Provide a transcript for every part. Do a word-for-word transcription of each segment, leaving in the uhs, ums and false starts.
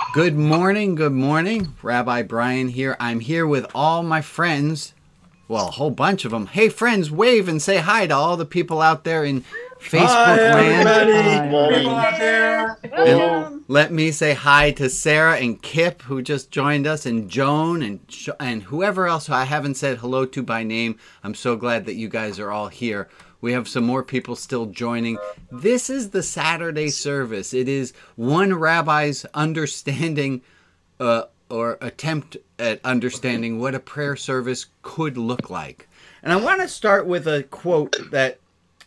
Good morning, good morning. Rabbi Brian here. I'm here with all my friends. Well, a whole bunch of them. Hey, friends, wave and say hi to all the people out there in Facebook Hi, land. everybody. Hi. Out there. And let me say hi to Sarah and Kip, who just joined us, and Joan and Sh- and whoever else who I haven't said hello to by name. I'm so glad that you guys are all here. We have some more people still joining. This is the Saturday service. It is one rabbi's understanding uh, or attempt at understanding what a prayer service could look like. And I want to start with a quote that,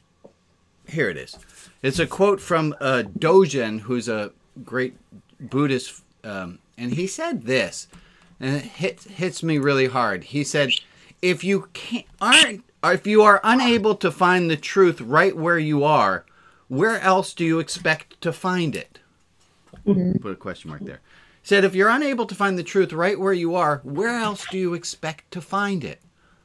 here it is. It's a quote from uh, Dogen, who's a great Buddhist, um, and he said this, and it hits, hits me really hard. He said, if you can't, aren't if you are unable to find the truth right where you are, where else do you expect to find it? Mm-hmm. Put a question mark there. He said, if you're unable to find the truth right where you are, where else do you expect to find it?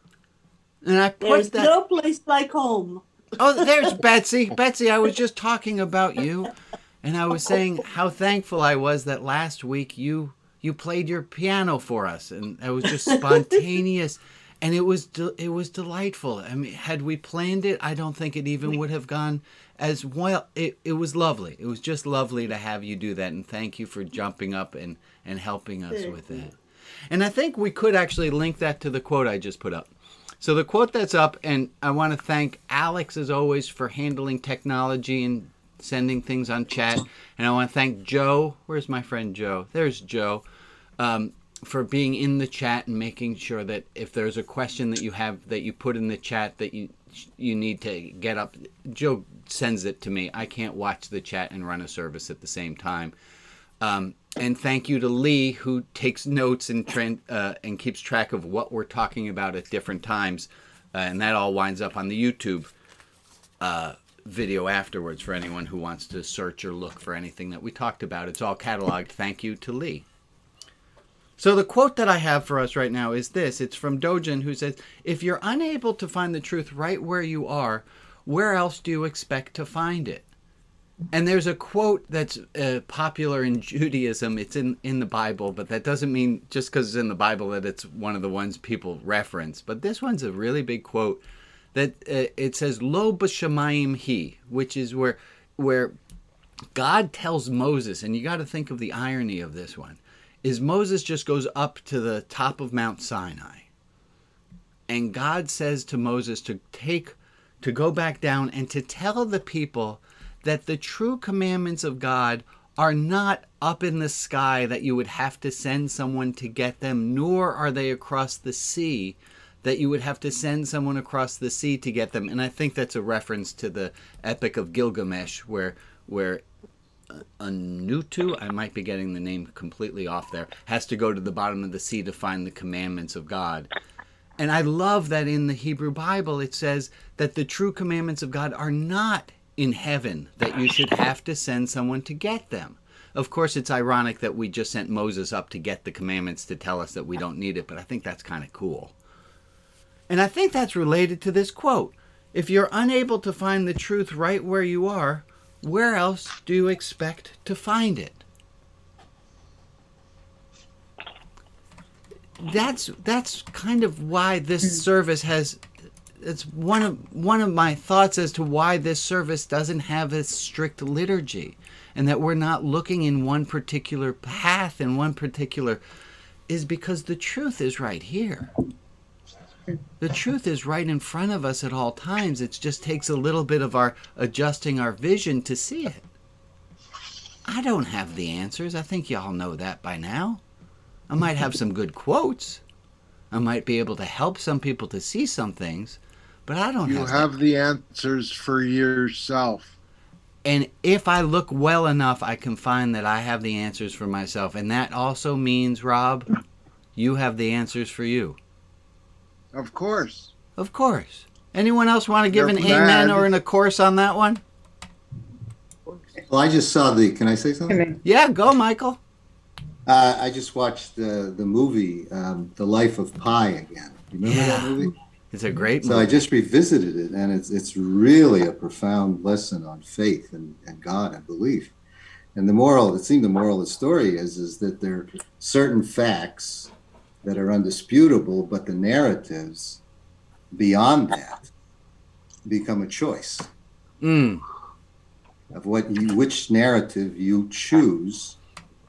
And I put There's that. no place like home. Oh, there's Betsy. Betsy, I was just talking about you, and I was saying how thankful I was that last week you you played your piano for us, and it was just spontaneous. And it was de- it was delightful. I mean, had we planned it, I don't think it even would have gone as well. It it was lovely. It was just lovely to have you do that, and thank you for jumping up and, and helping us with that. And I think we could actually link that to the quote I just put up. So the quote that's up, and I want to thank Alex, as always, for handling technology and sending things on chat. And I want to thank Joe. Where's my friend Joe? There's Joe. Um, for being in the chat and making sure that if there's a question that you have that you put in the chat that you you need to get up, Joe sends it to me. I can't watch the chat and run a service at the same time. Um, and thank you to Lee, who takes notes and tra- uh, and keeps track of what we're talking about at different times, uh, and that all winds up on the YouTube uh, video afterwards for anyone who wants to search or look for anything that we talked about. It's all cataloged. Thank you to Lee. So the quote that I have for us right now is this. It's from Dogen, who says, if you're unable to find the truth right where you are, where else do you expect to find it? And there's a quote that's uh, popular in Judaism. It's in, in the Bible, but that doesn't mean just because it's in the Bible that it's one of the ones people reference. But this one's a really big quote that uh, it says, Lo b'shamayim he, which is where where God tells Moses, and you got to think of the irony of this one, is Moses just goes up to the top of Mount Sinai. And God says to Moses to take, to go back down and to tell the people that the true commandments of God are not up in the sky that you would have to send someone to get them, nor are they across the sea that you would have to send someone across the sea to get them. And I think that's a reference to the Epic of Gilgamesh, where where Anutu, I might be getting the name completely off there, has to go to the bottom of the sea to find the commandments of God. And I love that in the Hebrew Bible it says that the true commandments of God are not in heaven, that you should have to send someone to get them. Of course, it's ironic that we just sent Moses up to get the commandments to tell us that we don't need it, but I think that's kind of cool. And I think that's related to this quote. If you're unable to find the truth right where you are, where else do you expect to find it? That's that's kind of why this service has, it's one of one of my thoughts as to why this service doesn't have a strict liturgy, and that we're not looking in one particular path in one particular, is because the truth is right here. The truth is right in front of us at all times. It just takes a little bit of our adjusting our vision to see it. I don't have the answers. I think y'all know that by now. I might have some good quotes. I might be able to help some people to see some things, but I don't You have have the answers for yourself. And if I look well enough, I can find that I have the answers for myself. And that also means, Rob, you have the answers for you. Of course. Of course. Anyone else want to give They're an bad. amen or an a course on that one? Well, I just saw the, can I say something? Yeah, go, Michael. Uh, I just watched the, the movie, um, The Life of Pi again. You remember Yeah. that movie? It's a great movie. So I just revisited it, and it's it's really a profound lesson on faith and, and God and belief. And the moral, it seemed the moral of the story is, is that there are certain facts that are undisputable, but the narratives beyond that become a choice Mm. of what you, which narrative you choose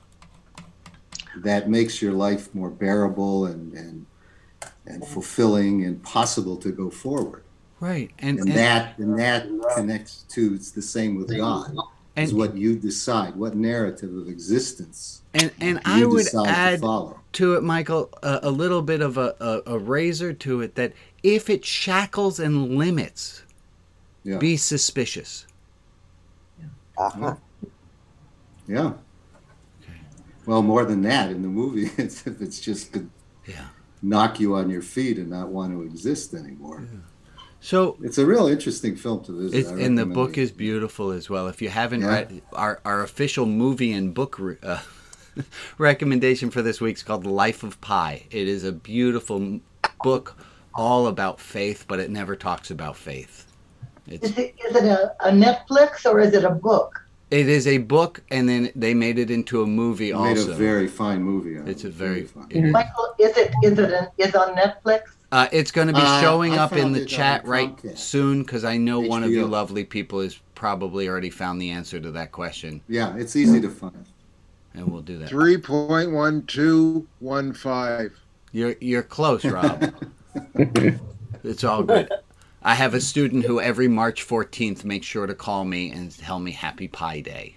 that makes your life more bearable and, and, and fulfilling and possible to go forward. Right. And, And and, that, and that connects to, it's the same with God. Is and, what you decide, what narrative of existence and, and you I would decide to add follow. to it, Michael, a, a little bit of a, a, a razor to it, that if it shackles and limits, Yeah. be suspicious. Uh-huh. Yeah. Well, more than that in the movie, it's, if it's just to Yeah. knock you on your feet and not want to exist anymore. So, It's a real interesting film to visit. it's, I and the recommend book it. is beautiful as well. If you haven't Yeah. read our, our official movie and book re- uh, recommendation for this week is called Life of Pi. It is a beautiful m- book all about faith, but it never talks about faith. It's Is it, is it a, a Netflix or is it a book? It is a book, and then they made it into a movie They made also. a very fine movie. out of It's a it. very- fine. it- Michael, is it is it an, is on Netflix? Uh, it's going to be Uh, showing I up in found the it on chat right Comcast. soon, because I know one of H B O. you lovely people has probably already found the answer to that question, Yeah, it's easy to find. and we'll do that. three point one two one five. You're you're close, Rob. It's all good. I have a student who every March fourteenth makes sure to call me and tell me Happy Pie Day.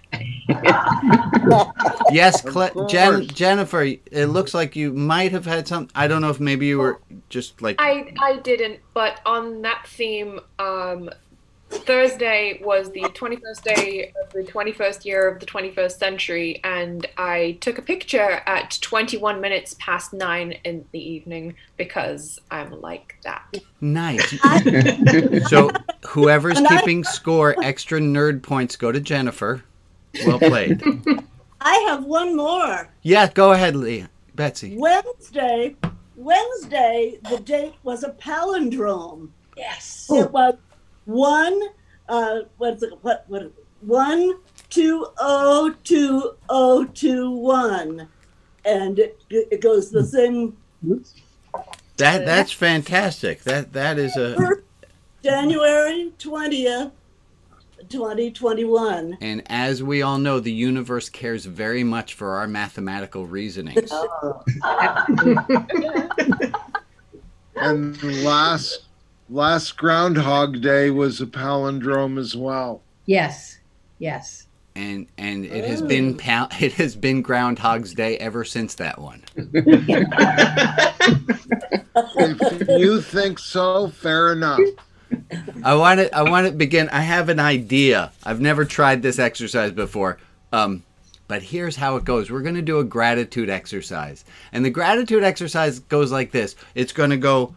Yes, Cle- Of Jen- course. Jennifer, it looks like you might have had some. I don't know if maybe you were just like. I I didn't, but on that theme, um, Thursday was the twenty-first day of the twenty-first year of the twenty-first century, and I took a picture at twenty-one minutes past nine in the evening because I'm like that. Nice. So whoever's And I- keeping score, extra nerd points go to Jennifer. Well played. I have one more. Yeah, go ahead, Leah. Betsy. Wednesday, Wednesday, the date was a palindrome. Yes. It was one, uh, what's it, what, what, one, two, oh, two, oh, two, one. And it, it goes the same, That that's fantastic. That that is a January twentieth, twenty twenty-one. and as we all know, the universe cares very much for our mathematical reasonings. And last last Groundhog Day was a palindrome as well. Yes, yes. And and it has been pal- it has been Groundhog's Day ever since that one. If you think so, fair enough. I want to I want to begin. I have an idea. I've never tried this exercise before. Um, but here's how it goes. We're going to do a gratitude exercise. And the gratitude exercise goes like this. It's going to go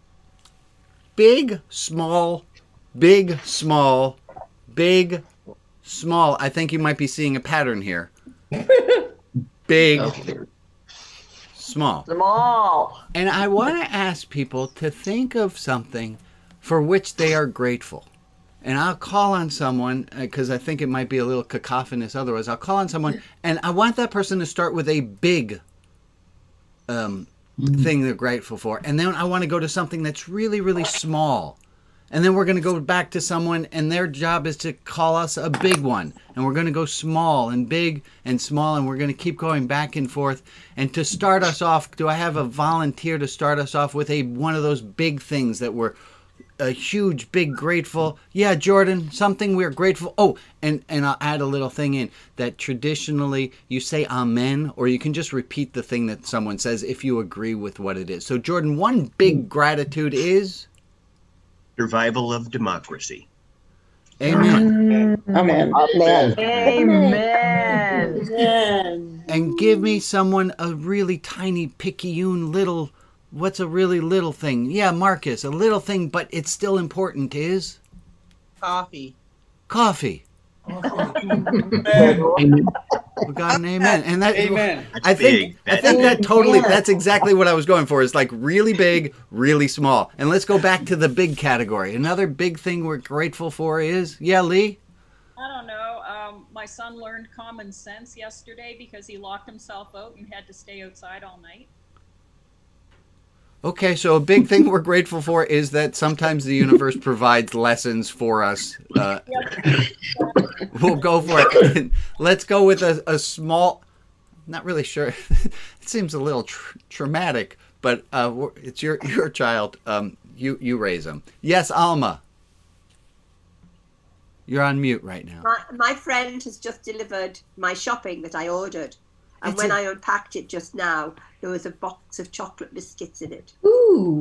big, small, big, small, big, small. I think you might be seeing a pattern here. Big, small. Small. And I want to ask people to think of something for which they are grateful. And I'll call on someone, because I think it might be a little cacophonous otherwise. I'll call on someone, and I want that person to start with a big um, thing they're grateful for. And then I want to go to something that's really, really small. And then we're going to go back to someone, and their job is to call us a big one. And we're going to go small and big and small, and we're going to keep going back and forth. And to start us off, do I have a volunteer to start us off with a one of those big things that we're a huge, big, grateful? Yeah, Jordan, something we're grateful. Oh, and, and I'll add a little thing in that traditionally you say amen, or you can just repeat the thing that someone says if you agree with what it is. So, Jordan, one big gratitude is... Survival of democracy. Amen. Amen. Amen. And And give me someone a really tiny, picayune little... What's a really little thing? Yeah, Marcus, a little thing, but it's still important is... Coffee. Coffee. We got an amen. And that, Amen. I think Big. I think that totally that's exactly what I was going for. It's like really big, really small. And let's go back to the big category. Another big thing we're grateful for is, yeah, Lee? I don't know. Um, my son learned common sense yesterday because he locked himself out and had to stay outside all night. Okay, so a big thing we're grateful for is that sometimes the universe provides lessons for us. Uh, we'll go for it. Let's go with a, a small, not really sure. It seems a little tr- traumatic, but uh, it's your your child. Um, you, you raise them. Yes, Alma. You're on mute right now. My, my friend has just delivered my shopping that I ordered. And It's when a- I unpacked it just now, there was a box of chocolate biscuits in it. Ooh.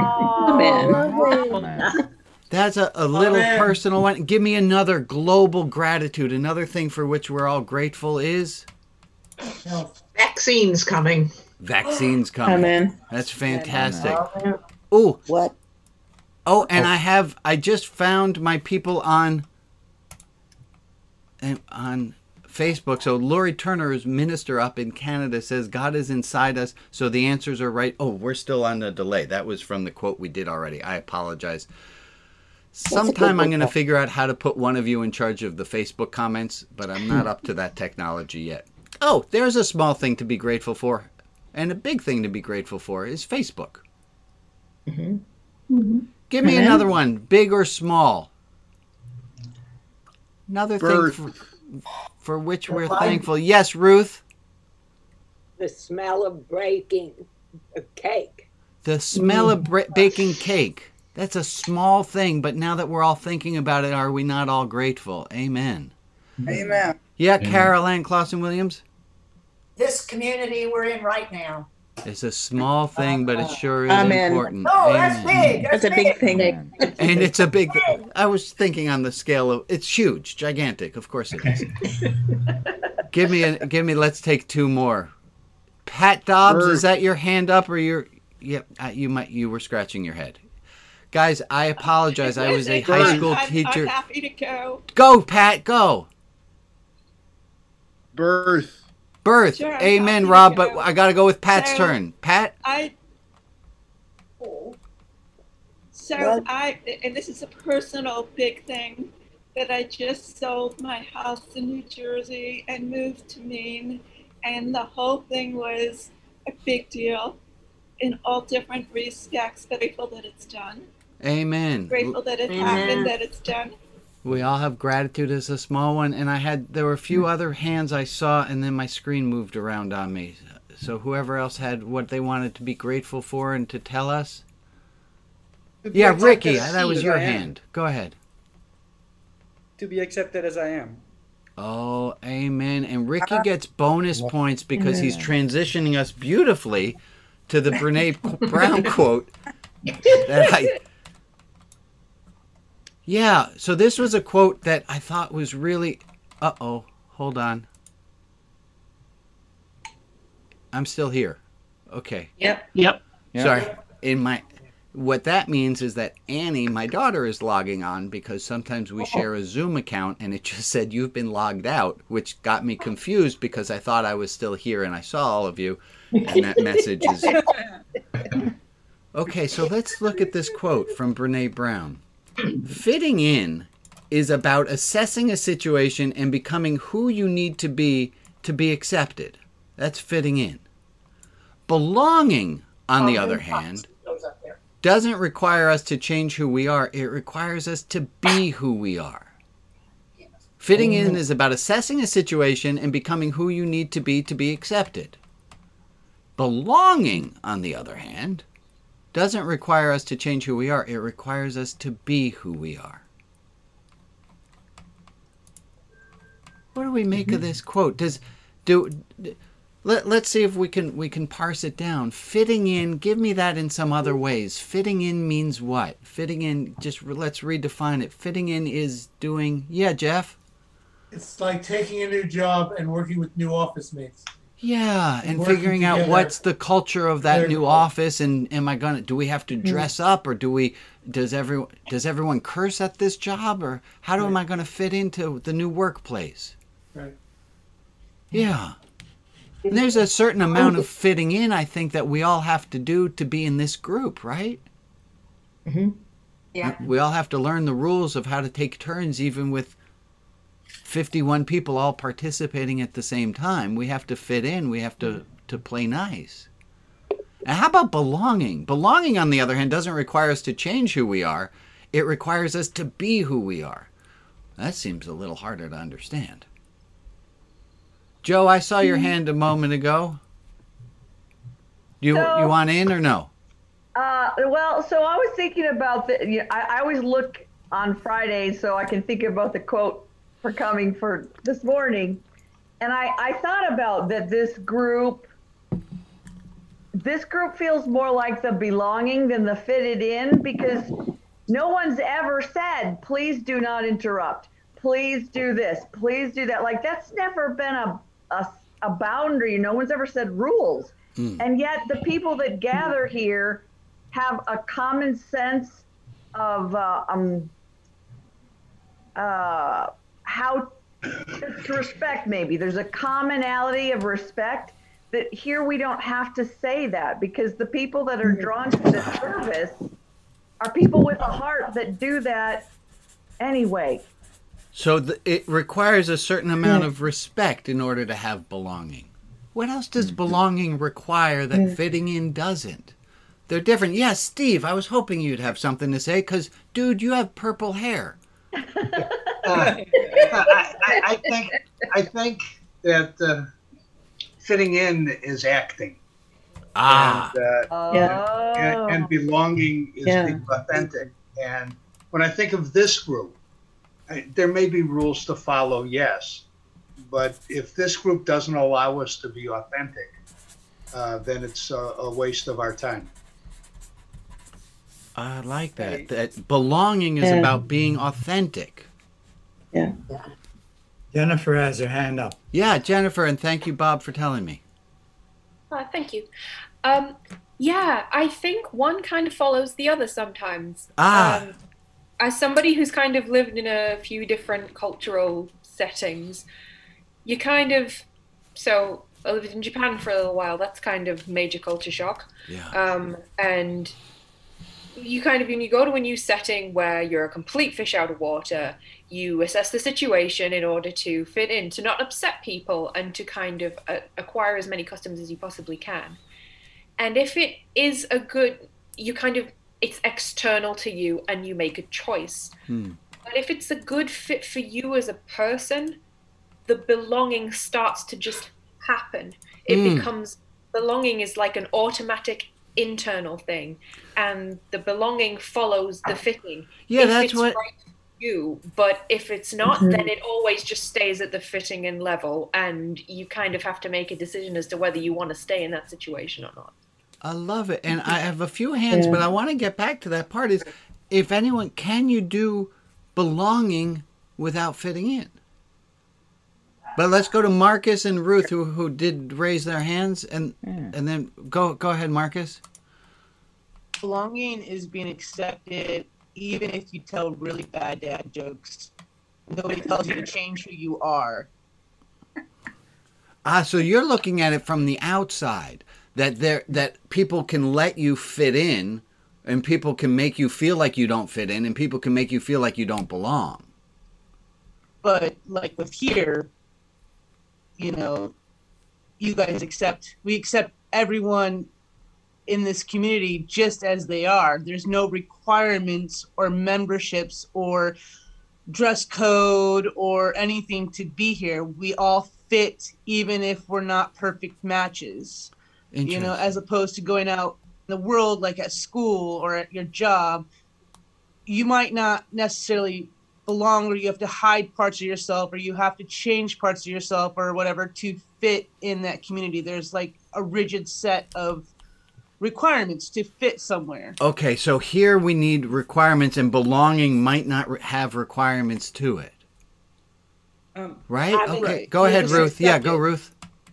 That's a, a little man. personal one. Give me another global gratitude. Another thing for which we're all grateful is Vaccines coming. vaccines coming. Amen. That's fantastic. Amen. Ooh. What? Oh, and I have I just found my people on and on Facebook. So Lori Turner's minister up in Canada says God is inside us, so the answers are right. Oh, we're still on the delay. That was from the quote we did already. I apologize. Sometime I'm going to figure out how to put one of you in charge of the Facebook comments, but I'm not up to that technology yet. Oh, there's a small thing to be grateful for, and a big thing to be grateful for is Facebook. Mm-hmm. Give me Amen. another one, big or small. Another Birth. thing for, for which we're thankful. Yes, Ruth. The smell of baking a cake. The smell of bra- baking cake. That's a small thing, but now that we're all thinking about it, are we not all grateful? Amen. Amen. Yeah, Carol Ann Clausen Williams. This community we're in right now. It's a small thing, but it sure is Amen. important. Oh, that's Amen. big. That's a big thing. And it's a big. I was thinking on the scale of it's huge, gigantic. Of course it is. give me a. Give me. Let's take two more. Pat Dobbs, Birth. is that your hand up or your? Yep. Uh, you might. You were scratching your head. Guys, I apologize. I was a high school I'm, teacher. I'm happy to go. Go, Pat. Go. Birth. Birth. Sure, I'm Amen, happy to Rob. But go. I got to go with Pat's So- turn. Pat. I. So Well- I, and this is a personal big thing, that I just sold my house in New Jersey and moved to Maine, and the whole thing was a big deal in all different respects. Grateful that it's done. Amen. Grateful that it Amen. happened, that it's done. We all have gratitude as a small one, and I had there were a few other hands I saw, and then my screen moved around on me. So whoever else had what they wanted to be grateful for and to tell us. To be Yeah, accepted Ricky, as that was I your am. hand. Go ahead. To be accepted as I am. Oh, amen. And Ricky gets bonus points because he's transitioning us beautifully to the Brene Brown quote that I. Yeah, so this was a quote that I thought was really. Uh oh, hold on. I'm still here. Okay. Yep. Yep. Sorry. In my. What that means is that Annie, my daughter, is logging on because sometimes we share a Zoom account and it just said you've been logged out, which got me confused because I thought I was still here and I saw all of you, and that message is. Okay, so let's look at this quote from Brene Brown. Fitting in is about assessing a situation and becoming who you need to be to be accepted. That's fitting in. Belonging, on the other hand, doesn't require us to change who we are. It requires us to be who we are. Fitting in is about assessing a situation and becoming who you need to be to be accepted. Belonging, on the other hand, doesn't require us to change who we are. It requires us to be who we are. What do we make of this quote? Does do let, let's see if we can we can parse it down. Fitting in, give me that in some other ways. Fitting in means what? Fitting in, just re- let's redefine it. Fitting in is doing, yeah, Jeff? It's like taking a new job and working with new office mates. Yeah, and Working figuring out together. what's the culture of that Very new cool. office, and am I gonna? Do we have to dress up, or do we? Does everyone does everyone curse at this job, or how do am I going to fit into the new workplace? Right. Yeah, and there's a certain amount of fitting in, I think, that we all have to do to be in this group, right? Mm-hmm. Yeah. We all have to learn the rules of how to take turns, even with fifty-one people all participating at the same time. We have to fit in. We have to, to play nice. And how about belonging? Belonging, on the other hand, doesn't require us to change who we are. It requires us to be who we are. That seems a little harder to understand. Joe, I saw your hand a moment ago. You So- you want in or no? Uh, well, so I was thinking about the. You know, I, I always look on Fridays so I can think about the quote for coming for this morning, and I I thought about that this group. This group feels more like the belonging than the fitted in, because no one's ever said, "Please do not interrupt. Please do this. Please do that." Like, that's never been a a, a boundary. No one's ever said rules, Mm. and yet the people that gather here have a common sense of uh, um, uh, how to respect. Maybe there's a commonality of respect that here we don't have to say that, because the people that are drawn to the service are people with a heart that do that anyway. So the, it requires a certain amount of respect in order to have belonging. What else does belonging require that fitting in doesn't? They're different. Yes, Steve, I was hoping you'd have something to say, because, dude, you have purple hair. Uh, I, I, I think I think that uh, fitting in is acting. Ah. And, uh, Yeah. and, and belonging is Yeah. being authentic. And when I think of this group, I, there may be rules to follow, yes. But if this group doesn't allow us to be authentic, uh, then it's a, a waste of our time. I like that. That belonging is Yeah. about being authentic. Yeah. Jennifer has her hand up. Yeah, Jennifer, and thank you, Bob, for telling me. Uh, thank you. Um, yeah, I think one kind of follows the other sometimes. Ah. Um, as somebody who's kind of lived in a few different cultural settings, you kind of, so I lived in Japan for a little while. That's kind of major culture shock. Yeah. Um, and you kind of, when you go to a new setting where you're a complete fish out of water, you assess the situation in order to fit in, to not upset people, and to kind of uh, acquire as many customs as you possibly can. And if it is a good, you kind of, it's external to you and you make a choice. Hmm. But if it's a good fit for you as a person, the belonging starts to just happen. It Mm. becomes, belonging is like an automatic internal thing, and the belonging follows the fitting. Yeah, if that's it's what- right for you, but if it's not, Mhm. then it always just stays at the fitting in level, and you kind of have to make a decision as to whether you want to stay in that situation or not. I love it. And I have a few hands, Yeah. but I want to get back to that part is, if anyone, can you do belonging without fitting in? But let's go to Marcus and Ruth, who, who did raise their hands, and and then go go ahead, Marcus. Belonging is being accepted even if you tell really bad dad jokes. Nobody tells you to change who you are. Ah, so you're looking at it from the outside, that there that people can let you fit in, and people can make you feel like you don't fit in, and people can make you feel like you don't belong. But like with here, you know, you guys accept, we accept everyone in this community just as they are. There's no requirements or memberships or dress code or anything to be here. We all fit even if we're not perfect matches. You know, as opposed to going out in the world like at school or at your job, you might not necessarily belong, or you have to hide parts of yourself, or you have to change parts of yourself or whatever to fit in that community. There's like a rigid set of requirements to fit somewhere. Okay, so here we need requirements, and belonging might not re- have requirements to it. Um, Right? having- Okay, go ahead, Just Ruth. Yeah, go, accept it. Ruth.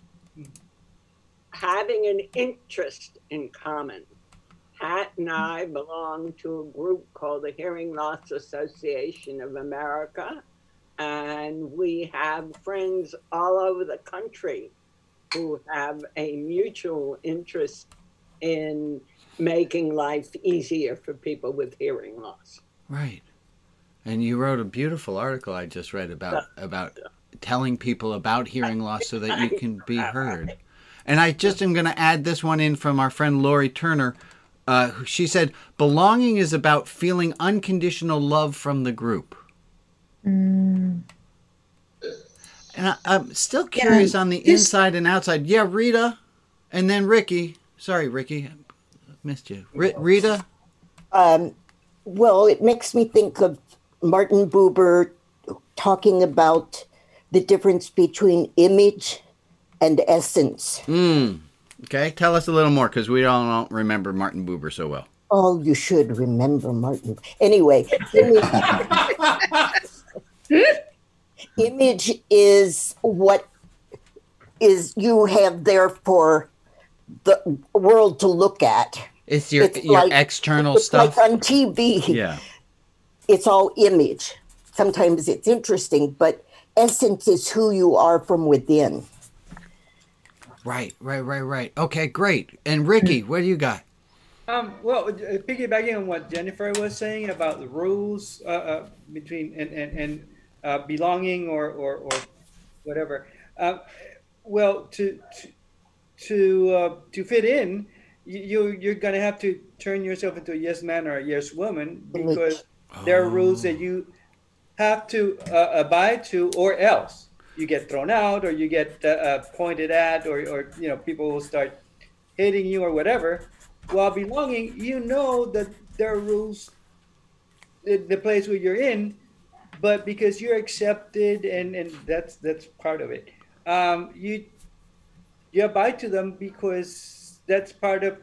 Having an interest in common. Pat and I belong to a group called the Hearing Loss Association of America, and we have friends all over the country who have a mutual interest in making life easier for people with hearing loss. Right. And you wrote a beautiful article I just read about about telling people about hearing loss so that you can be heard. And I just am going to add this one in from our friend Lori Turner. Uh, she said, belonging is about feeling unconditional love from the group. Mm. And I, I'm still curious Yeah, on the this- inside and outside. Yeah, Rita, and then Ricky. Sorry, Ricky, I missed you. R- Rita. Um, well, it makes me think of Martin Buber talking about the difference between image and essence. Mm. Okay, tell us a little more because we all don't remember Martin Buber so well. Oh, you should remember Martin. Anyway, image, image is what is you have there for the world to look at. It's your It's your like- external it's stuff. Like on T V. Yeah. It's all image. Sometimes it's interesting, but essence is who you are from within. Right, right, right, right. Okay, great. And Ricky, what do you got? Um, well, uh, piggybacking on what Jennifer was saying about the rules uh, uh, between and and, and uh, belonging or or, or whatever. Uh, well, to to to, uh, to fit in, you you're gonna have to turn yourself into a yes man or a yes woman because there are rules that you have to uh, abide to, or else you get thrown out, or you get uh, uh, pointed at, or or you know people will start hating you or whatever. While belonging, you know that there are rules in the place where you're in, but because you're accepted and, and that's that's part of it. Um, you you abide to them because that's part of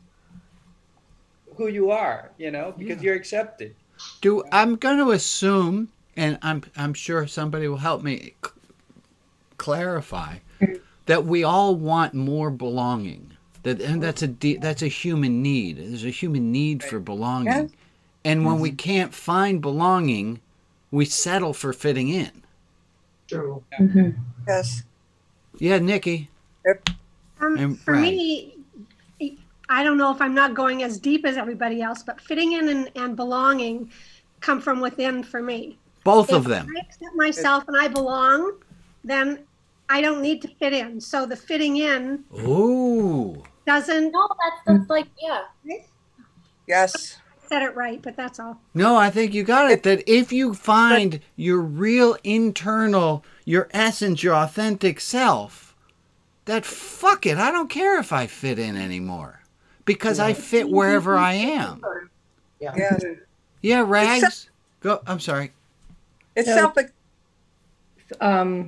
who you are, you know, because you're accepted. Do I'm going to assume, and I'm I'm sure somebody will help me c- clarify, that we all want more belonging. That and that's a de- that's a human need. There's a human need for belonging, Yes. and when we can't find belonging, we settle for fitting in. True. Yes. Yeah, Nikki. Um, And for Brad. me, I don't know if I'm not going as deep as everybody else, but fitting in and, and belonging come from within for me. Both If of them. I accept myself and I belong, then I don't need to fit in. So the fitting in Ooh. doesn't. No, that's, that's like, yeah. Yes. I said it right, but that's all. No, I think you got it. That if you find your real internal, your essence, your authentic self, that fuck it, I don't care if I fit in anymore. Because I fit wherever I am. Yeah. Yeah. Yeah, Rags. Go. I'm sorry. It's So- self. Um,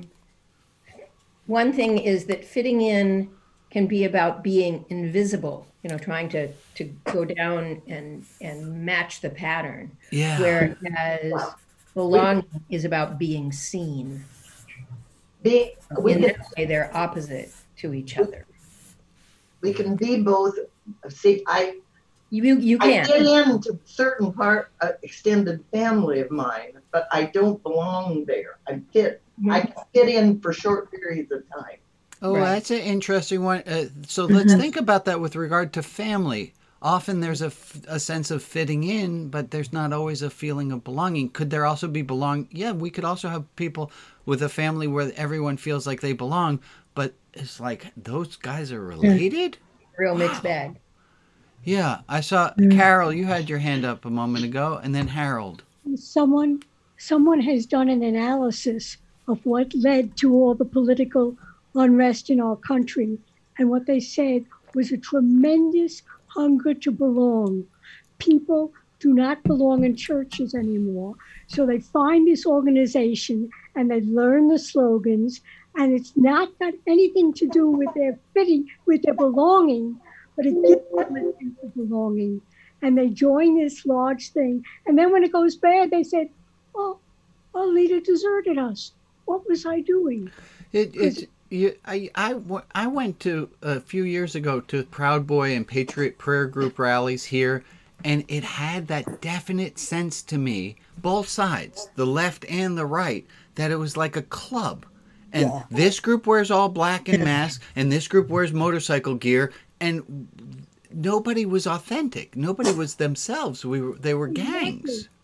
one thing is that fitting in can be about being invisible, you know, trying to, to go down and, and match the pattern. Yeah. Whereas belonging is about being seen. Be, we, In can, that way, they're opposite to each other. we can be both. See, I You, you I can. get into certain part uh, extended family of mine, but I don't belong there. I fit. I can fit in for short periods of time. Oh, Right. that's an interesting one. Uh, so let's think about that with regard to family. Often there's a, f- a sense of fitting in, but there's not always a feeling of belonging. Could there also be belong? Yeah, we could also have people with a family where everyone feels like they belong, but it's like those guys are related? Real mixed bag. Yeah, I saw Carol, you had your hand up a moment ago, and then Harold. someone someone has done an analysis of what led to all the political unrest in our country, and what they said was a tremendous hunger to belong. People do not belong in churches anymore, so they find this organization and they learn the slogans, and it's not got anything to do with their fitting, with their belonging, but it gives them a sense of belonging. And they join this large thing. And then when it goes bad, they said, oh, our leader deserted us. What was I doing? It, it's you, I, I, w- I went to a few years ago to Proud Boy and Patriot Prayer Group rallies here, and it had that definite sense to me, both sides, the left and the right, that it was like a club. And Yeah. this group wears all black and masks, and this group wears motorcycle gear, and nobody was authentic. Nobody was themselves. We were, they were gangs.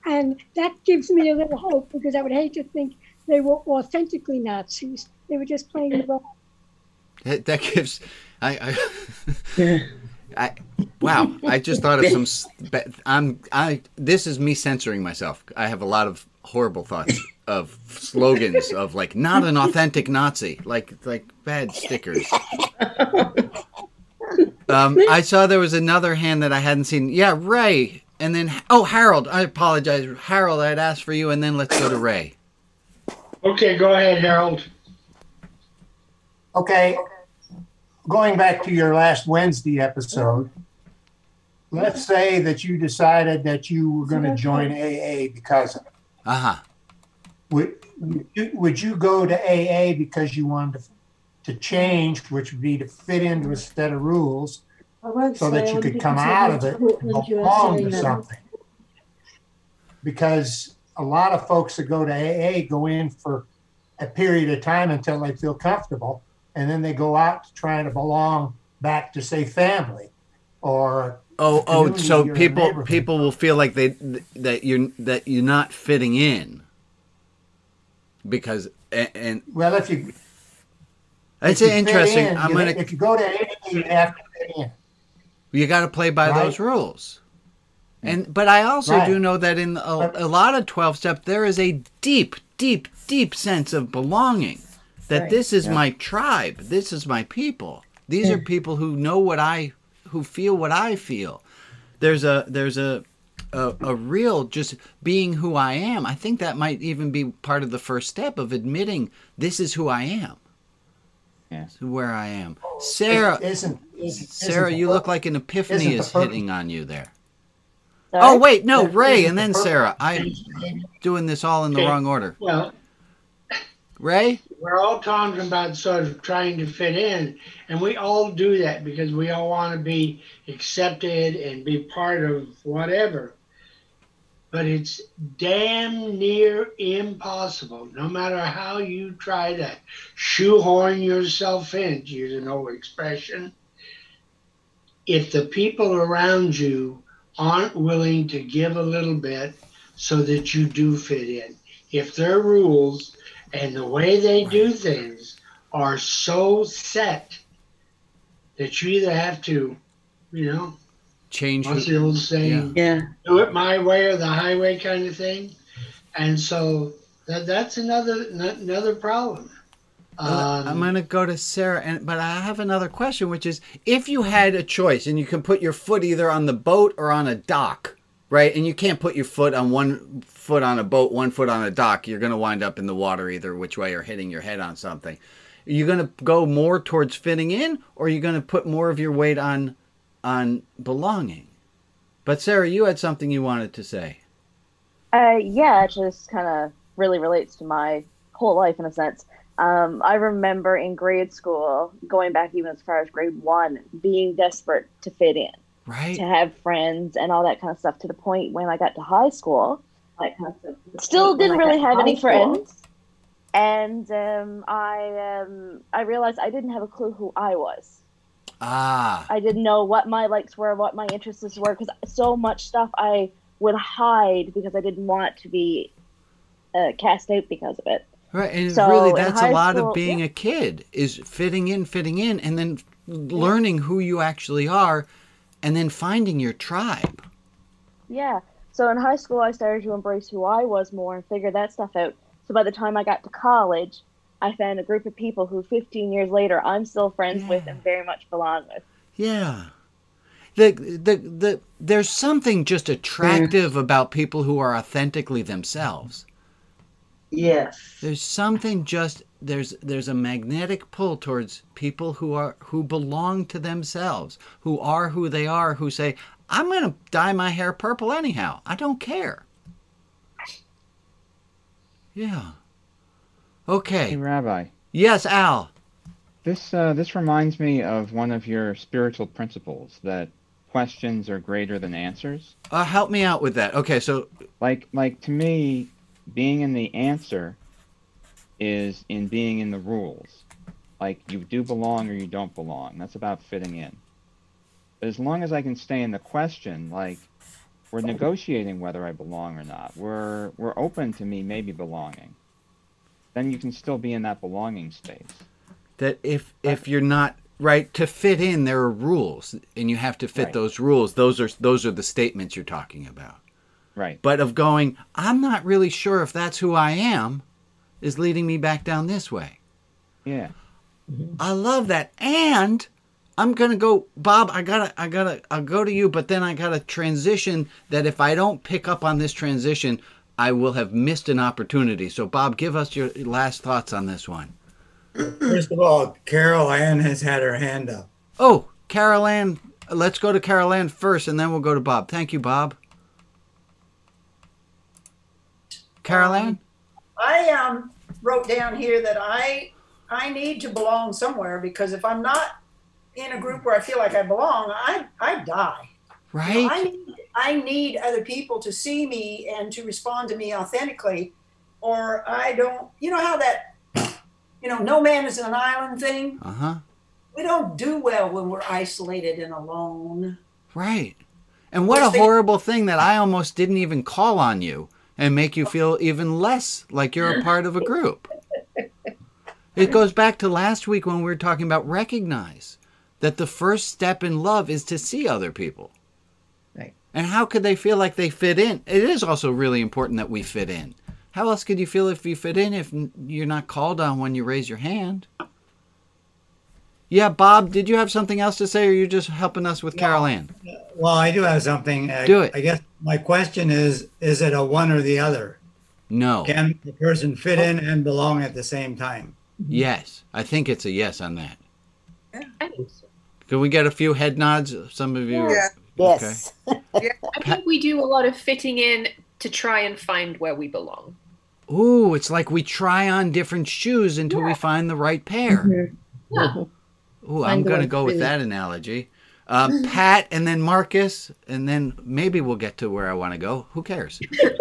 And that gives me a little hope because I would hate to think they were authentically Nazis. They were just playing the role. That, that gives, I, I, I, wow! I just thought of some. I'm, I. This is me censoring myself. I have a lot of horrible thoughts of slogans of like not an authentic Nazi, like like bad stickers. Um, I saw there was another hand that I hadn't seen. Yeah, Ray, and then oh Harold. I apologize, Harold. I'd asked for you, and then let's go to Ray. Okay, go ahead, Harold. Okay, going back to your last Wednesday episode, let's say that you decided that you were going to join A A because of it. Uh-huh. Would, would, you, would you go to A A because you wanted to, to change, which would be to fit into a set of rules so that you could come out of it and belong to something? Because a lot of folks that go to A A go in for a period of time until they feel comfortable, and then they go out to try to belong back to, say, family or oh oh so or people people will feel like they that you're that you're not fitting in because and, and well if you that's if you interesting in, I'm you, gonna if you go to A A, you have to fit in. You got to play by Right. those rules. And but I also Right. do know that in a, a lot of twelve step there is a deep deep deep sense of belonging. That Right. this is Yeah. my tribe. This is my people. These Yeah. are people who know what I, who feel what I feel. There's a there's a, a a real just being who I am. I think that might even be part of the first step of admitting this is who I am. Yeah. This is where I am. Sarah, Isn't- isn't- Sarah, isn't you the look pur- like an epiphany isn't the is pur- hitting on you there. Sorry? Oh wait, no, Isn't Ray, the and then pur- Sarah. I'm doing this all in the Okay. wrong order. Well, Ray? we're all talking about sort of trying to fit in, and we all do that because we all want to be accepted and be part of whatever. But it's damn near impossible, no matter how you try to shoehorn yourself in, to use an old expression. If the people around you aren't willing to give a little bit so that you do fit in, if their rules and the way they do things are so set that you either have to, you know, Change what's who- the old saying? Yeah. Do it my way or the highway kind of thing. And so that that's another another problem. Uh, I'm going to go to Sarah, and but I have another question, which is if you had a choice and you can put your foot either on the boat or on a dock, right? And you can't put your foot on one foot on a boat, one foot on a dock. You're going to wind up in the water either which way or hitting your head on something. Are you going to go more towards fitting in, or are you going to put more of your weight on on belonging? But Sarah, you had something you wanted to say. Uh, yeah, it just kind of really relates to my whole life in a sense. Um, I remember in grade school, going back even as far as grade one, being desperate to fit in, right? To have friends and all that kind of stuff. To the point when I got to high school, like kind of stuff. Still didn't really have any friends, and um, I um, I realized I didn't have a clue who I was. Ah. I didn't know what my likes were, what my interests were, because so much stuff I would hide because I didn't want to be uh, cast out because of it. Right, and So, really in that's a high lot school- of being yeah. a kid is fitting in, fitting in, and then learning who you actually are, and then finding your tribe. Yeah. So in high school, I started to embrace who I was more and figure that stuff out. So by the time I got to college, I found a group of people who fifteen years later, I'm still friends with and very much belong with. Yeah. The, the, the, there's something just attractive about people who are authentically themselves. Yes. There's something just there's there's a magnetic pull towards people who are who belong to themselves, who are who they are, who say, I'm going to dye my hair purple anyhow. I don't care. Yeah. Okay. Hey, Rabbi. Yes, Al. This uh, this reminds me of one of your spiritual principles, that questions are greater than answers. Uh, help me out with that. Okay, so like like to me, being in the answer is in being in the rules. Like you do belong or you don't belong. That's about fitting in. But as long as I can stay in the question, like we're negotiating whether I belong or not. We're we're open to me maybe belonging. Then you can still be in that belonging space. That if if you're not right to fit in, there are rules, and you have to fit Right. those rules. Those are those are the statements you're talking about. Right. But of going, I'm not really sure if that's who I am, is leading me back down this way. Yeah. I love that. And I'm gonna go, Bob. I gotta, I gotta, I'll go to you. But then I gotta transition. That if I don't pick up on this transition, I will have missed an opportunity. So, Bob, give us your last thoughts on this one. First of all, Carol Ann has had her hand up. Oh, Carol Ann. Let's go to Carol Ann first, and then we'll go to Bob. Thank you, Bob. Carol Ann. I um, wrote down here that I I need to belong somewhere, because if I'm not in a group where I feel like I belong, I I die. Right. You know, I need I need other people to see me and to respond to me authentically, or I don't. You know how that, you know, no man is an island thing. Uh huh. We don't do well when we're isolated and alone. Right. And what a horrible thing that I almost didn't even call on you and make you feel even less like you're a part of a group. It goes back to last week when we were talking about recognize that the first step in love is to see other people. Right. And how could they feel like they fit in? It is also really important that we fit in. How else could you feel if you fit in if you're not called on when you raise your hand? Yeah, Bob, did you have something else to say, or are you just helping us with Carol Ann? Well, I do have something. I, Do it. I guess my question is, is it a one or the other? No. Can the person fit in and belong at the same time? Yes. I think it's a yes on that. Can we get a few head nods? Some of you. Yeah. Okay. I think we do a lot of fitting in to try and find where we belong. Ooh, it's like we try on different shoes until we find the right pair. Yeah. Ooh, I'm Find the going to one go with for that analogy. Um, Pat and then Marcus, and then maybe we'll get to where I want to go. Who cares?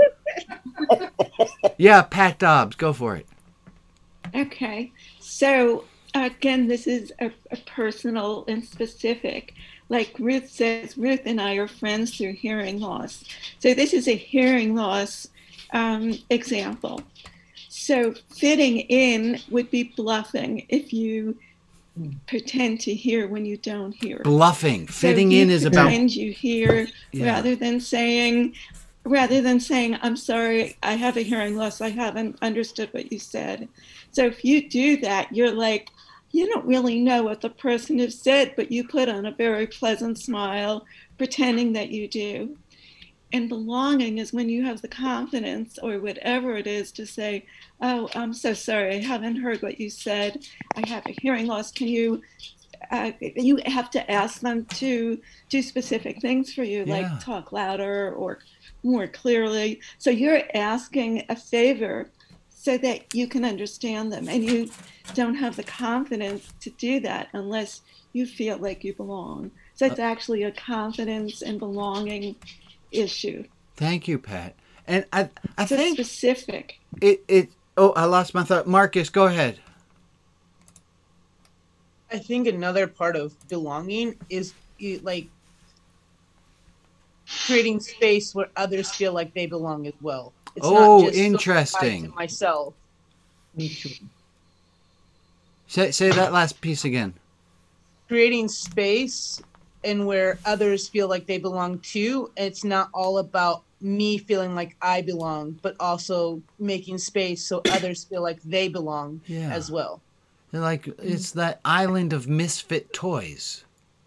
Yeah, Pat Dobbs, go for it. Okay, so again, this is a, a personal and specific. Like Ruth says, Ruth and I are friends through hearing loss. So this is a hearing loss um, example. So fitting in would be bluffing if you pretend to hear when you don't hear. Bluffing. So Fitting you in is about. pretend you hear Yeah. rather than saying, rather than saying, I'm sorry, I have a hearing loss, I haven't understood what you said. So if you do that, you're like, you don't really know what the person has said, but you put on a very pleasant smile, pretending that you do. And belonging is when you have the confidence or whatever it is to say, oh, I'm so sorry, I haven't heard what you said. I have a hearing loss. Can you, uh, you have to ask them to do specific things for you, Yeah. like talk louder or more clearly. So you're asking a favor so that you can understand them. And you don't have the confidence to do that unless you feel like you belong. So it's actually a confidence and belonging issue. Thank you, Pat. And I, I So think specific. it, it. Oh, I lost my thought. Marcus, go ahead. I think another part of belonging is you, like creating space where others feel like they belong as well. It's Oh, not just so interesting. tied to myself. Say say that last piece again. Creating space and where others feel like they belong too. It's not all about me feeling like I belong, but also making space so others feel like they belong Yeah. as well. They're like it's that island of misfit toys.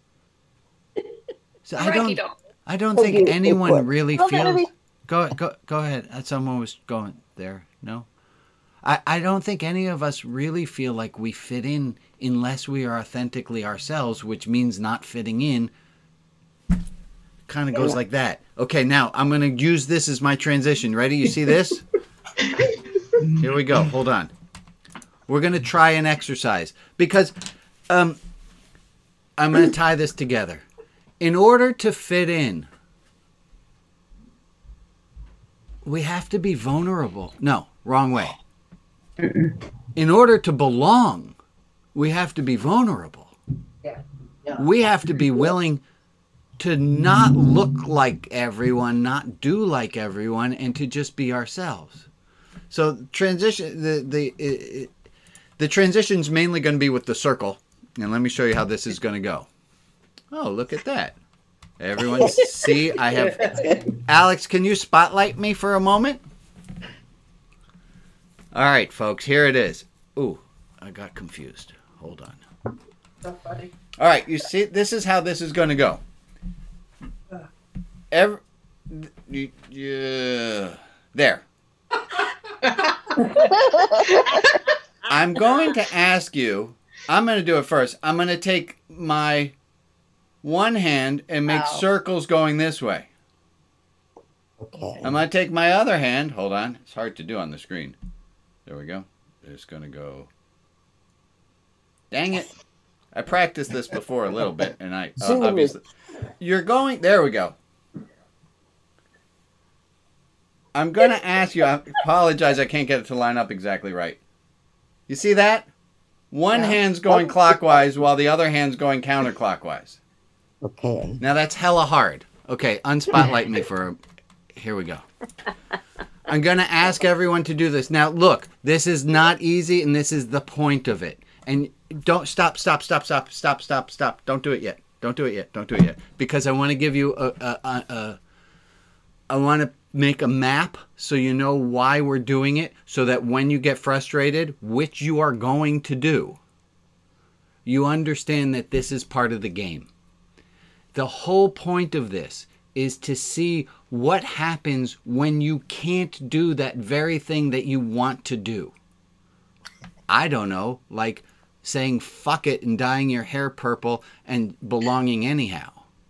So I don't. Raggy-doll. I don't Oh, think beautiful. anyone really Oh, gotta feels. be- Go go go ahead. Uh, Someone was going there. No, I I don't think any of us really feel like we fit in unless we are authentically ourselves, which means not fitting in. Kind of goes like that. Okay, now I'm gonna use this as my transition. Ready? You see this? Here we go. Hold on. We're gonna try an exercise because um I'm gonna tie this together. In order to fit in, we have to be vulnerable. No, wrong way. In order to belong, we have to be vulnerable. Yeah. Yeah. We have to be willing to not look like everyone, not do like everyone, and to just be ourselves. So transition the the it, the transition's mainly going to be with the circle, and let me show you how this is going to go. Oh, look at that! Everyone see, I have. Alex, can you spotlight me for a moment? All right, folks, here it is. Ooh, I got confused. Hold on. So funny. All right, you see, this is how this is going to go. Every, yeah, there. I'm going to ask you, I'm going to do it first. I'm going to take my one hand and make Ow. circles going this way. Okay. I'm going to take my other hand. Hold on. It's hard to do on the screen. There we go. It's going to go. Dang it. I practiced this before a little bit, and I uh, obviously. You're going. There we go. I'm going to ask you. I apologize. I can't get it to line up exactly right. You see that? One Yeah. hand's going clockwise while the other hand's going counterclockwise. Okay. Now that's hella hard. Okay, unspotlight me for. Here we go. I'm going to ask everyone to do this. Now, look, this is not easy, and this is the point of it. And don't stop, stop, stop, stop, stop, stop, stop. Don't do it yet. Don't do it yet. Don't do it yet. Because I want to give you a, a, a, a I want to make a map so you know why we're doing it, so that when you get frustrated, which you are going to do, you understand that this is part of the game. The whole point of this is to see what happens when you can't do that very thing that you want to do. I don't know, like saying fuck it and dyeing your hair purple and belonging anyhow.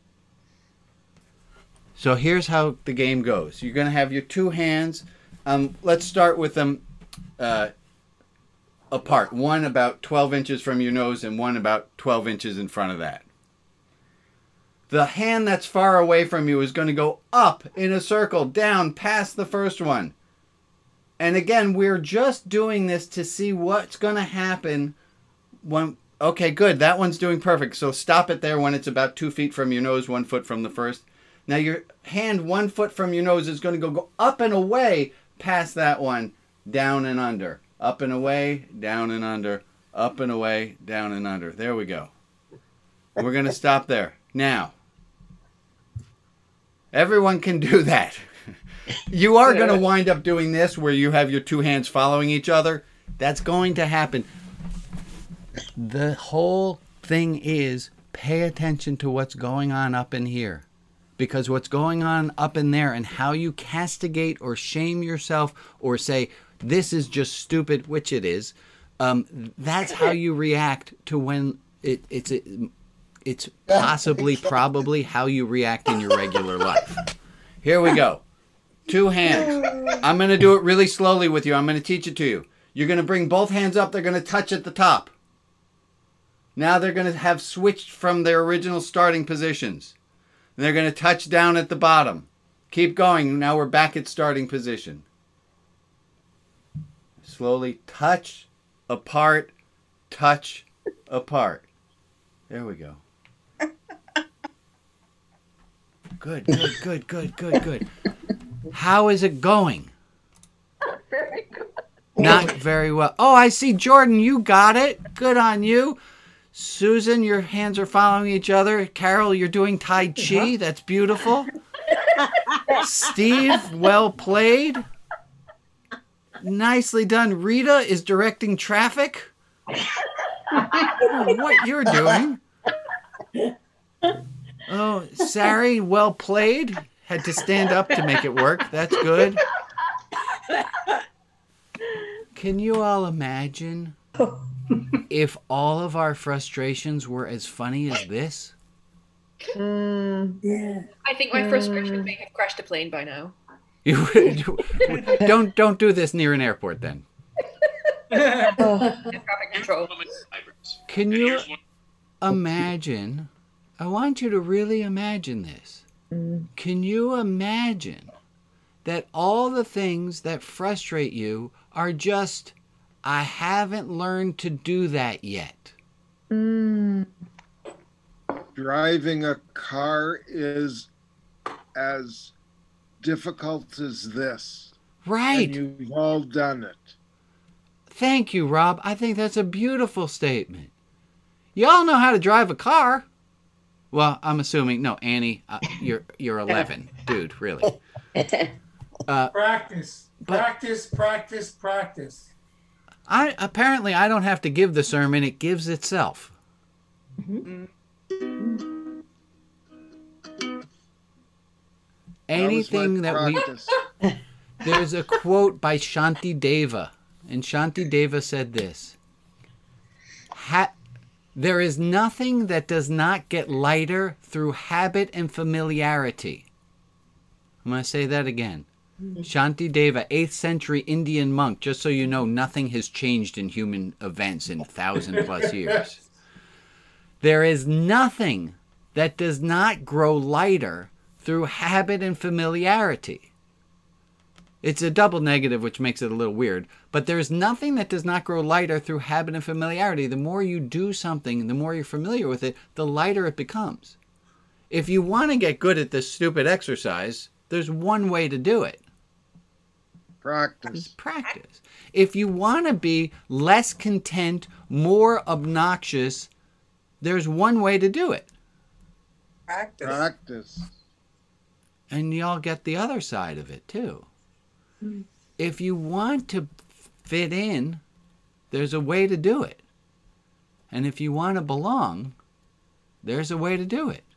So here's how the game goes. You're going to have your two hands. Um, let's start with them uh, apart. One about twelve inches from your nose and one about twelve inches in front of that. The hand that's far away from you is going to go up in a circle, down past the first one. And again, we're just doing this to see what's going to happen when... Okay, good. That one's doing perfect. So stop it there when it's about two feet from your nose, one foot from the first. Now your hand one foot from your nose is going to go, go up and away past that one, down and under. Up and away, down and under. Up and away, down and under. There we go. We're going to stop there. Now, everyone can do that. You are going to wind up doing this where you have your two hands following each other. That's going to happen. The whole thing is pay attention to what's going on up in here. Because what's going on up in there and how you castigate or shame yourself or say, this is just stupid, which it is, um, that's how you react to when it, it's, it, it's possibly, probably how you react in your regular life. Here we go. Two hands. I'm going to do it really slowly with you. I'm going to teach it to you. You're going to bring both hands up. They're going to touch at the top. Now they're going to have switched from their original starting positions. They're going to touch down at the bottom. Keep going. Now we're back at starting position. Slowly touch, apart, touch, apart. There we go. Good, good, good, good, good, good. How is it going? Very good. Not very well. Oh, I see, Jordan, you got it. Good on you. Susan, your hands are following each other. Carol, you're doing Tai Chi. That's beautiful. Steve, well played. Nicely done. Rita is directing traffic. I don't know what you're doing. Oh, Sari, well played. Had to stand up to make it work. That's good. Can you all imagine if all of our frustrations were as funny as this? Mm, yeah. I think my frustration may have crashed a plane by now. You don't don't do this near an airport then. Traffic control. Can you imagine? I want you to really imagine this. Can you imagine that all the things that frustrate you are just, I haven't learned to do that yet? Mm. driving a car is as difficult as this. Right. And you've all done it. Thank you, Rob. I think that's a beautiful statement. Y'all know how to drive a car. Well, I'm assuming no, Annie, uh, you're you're eleven, dude. Really. Uh, practice, but- practice, practice, practice. I apparently I don't have to give the sermon; it gives itself. Anything that, my we practice. there's a quote by Shanti Deva, and Shanti Deva said this: ha- "There is nothing that does not get lighter through habit and familiarity." I'm going to say that again. Shanti Deva, eighth century Indian monk, just so you know, nothing has changed in human events in a thousand plus years. There is nothing that does not grow lighter through habit and familiarity. It's a double negative, which makes it a little weird, but there's nothing that does not grow lighter through habit and familiarity. The more you do something, the more you're familiar with it, the lighter it becomes. If you want to get good at this stupid exercise, there's one way to do it. Practice. Practice. If you want to be less content, more obnoxious, there's one way to do it. Practice. Practice. And y'all get the other side of it too. If you want to fit in, there's a way to do it. And if you want to belong, there's a way to do it.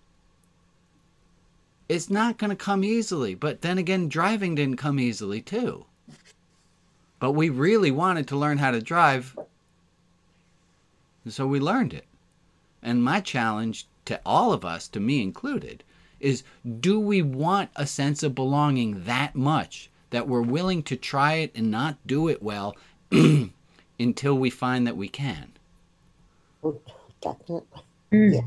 It's not going to come easily, but then again, driving didn't come easily too. But we really wanted to learn how to drive, and so we learned it. And my challenge to all of us, to me included, is do we want a sense of belonging that much that we're willing to try it and not do it well until we find that we can? Oh, definitely. Yeah.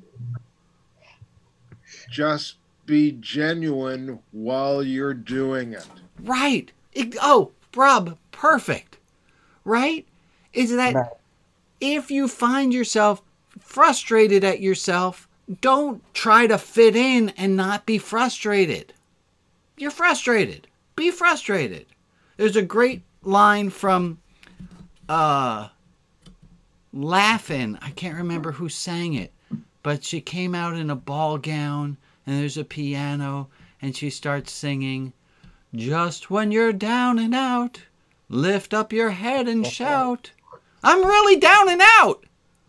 Just be genuine while you're doing it. Right. It, oh, Rob, perfect. Right? Is that Right. if you find yourself frustrated at yourself, don't try to fit in and not be frustrated. You're frustrated. Be frustrated. There's a great line from uh, Laugh-In. I can't remember who sang it, but she came out in a ball gown and there's a piano and she starts singing, "Just when you're down and out, lift up your head and shout, I'm really down and out."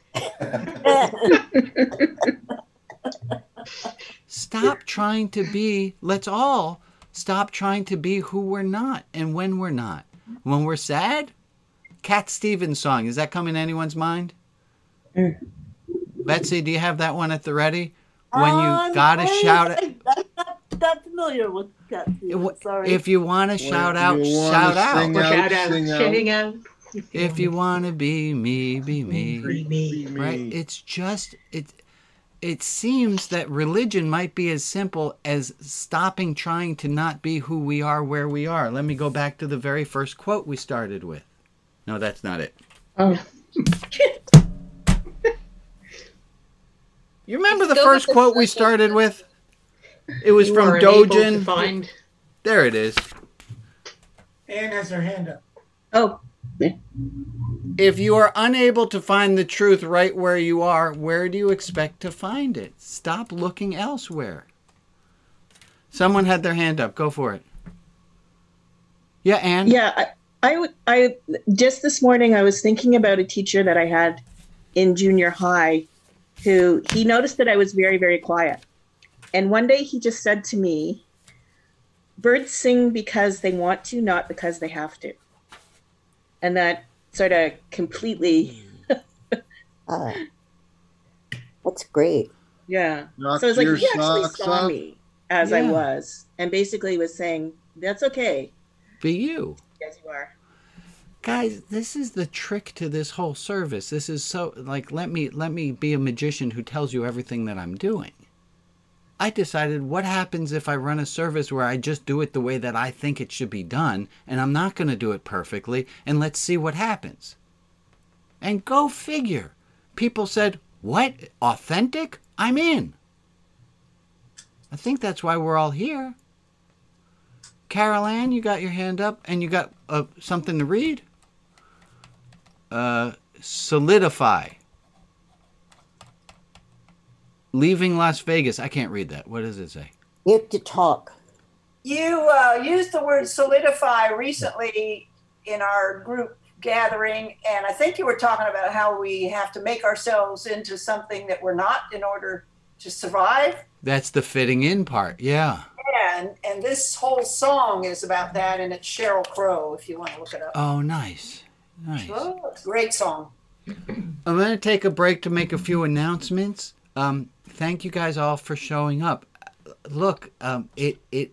Stop trying to be, let's all stop trying to be who we're not and when we're not. When we're sad, Cat Stevens song, does that come in anyone's mind? Mm. Betsy, do you have that one at the ready? When you Um, gotta I- shout it. I, I'm not that familiar with that. Sorry. If you want to shout When out, you wanna shout out. sing out, Shout out, sing out. sing out. If you want to be me, be me. Be me. Right? It's just, it, it seems that religion might be as simple as stopping trying to not be who we are where we are. Let me go back to the very first quote we started with. No, that's not it. Oh. You remember the Still first got the quote we circle. started with? It was You from are unable to Dojin. find- There it is. Anne has her hand up. Oh. If you are unable to find the truth right where you are, where do you expect to find it? Stop looking elsewhere. Someone had their hand up. Go for it. Yeah, Anne? Yeah, I, I, would- I just this morning I was thinking about a teacher that I had in junior high who he noticed that I was very, very quiet. And one day he just said to me, "Birds sing because they want to, not because they have to." And that sort of completely, Ah, that's great. yeah. Knock So it was like, your he actually socks saw off. me as I Yeah. was and basically was saying, "That's okay. Be you. Yes, you are." Guys, this is the trick to this whole service. This is so, like, let me let me be a magician who tells you everything that I'm doing. I decided, what happens if I run a service where I just do it the way that I think it should be done, and I'm not going to do it perfectly, and let's see what happens. And go figure. People said, what? Authentic? I'm in. I think that's why we're all here. Carol Ann, you got your hand up, and you got uh, something to read? Uh, Solidify. Leaving Las Vegas. I can't read that. What does it say? You have to talk. You uh, used the word solidify recently in our group gathering, and I think you were talking about how we have to make ourselves into something that we're not in order to survive. That's the fitting in part. Yeah. Yeah, and, and this whole song is about that, and it's Sheryl Crow, if you want to look it up. Oh, nice. Nice. Oh, it's a great song. I'm going to take a break to make a few announcements. Um, thank you guys all for showing up. Look, um, it it